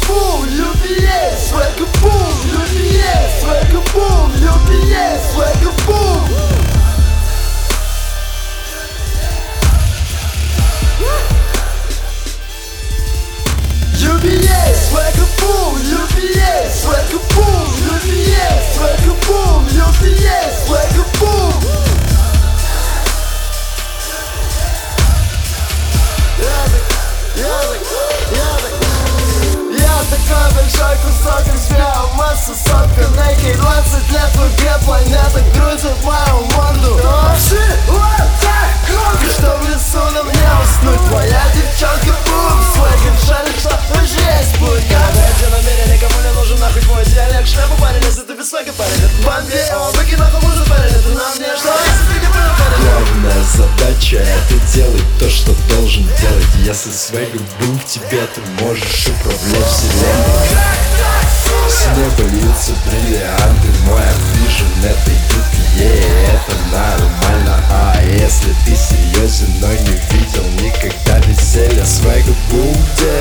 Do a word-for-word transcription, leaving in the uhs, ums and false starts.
boom, U B S, swagger boom, U B S, swagger boom, U B S, swagger boom. U B S, swagger boom, U B S, swagger boom, U B S, swagger boom, U B S, swagger boom. Такой большой кусок из биомассы, сотка на кей двадцать лет в игре планета крутит мою морду. Вообще, вот так громко, что в лесу нам не уснуть. Твоя девчонка бум, свагер, жаль, что жесть будет. Эти намерения никому не нужен, нахуй твой диалект. Шляпу парень, если ты без свага парень, это бомбе. Выки нахуй музыку парень, это на мне. Что если ты не понял парень? Главная задача это делать то, что должен делать. Если свагер бум в тебе, ты можешь управлять вселенной. С неба льются бриллианты, мой вижен это ю пи эй, это нормально. А если ты серьезен, но не видел никогда веселья, свагер бум где?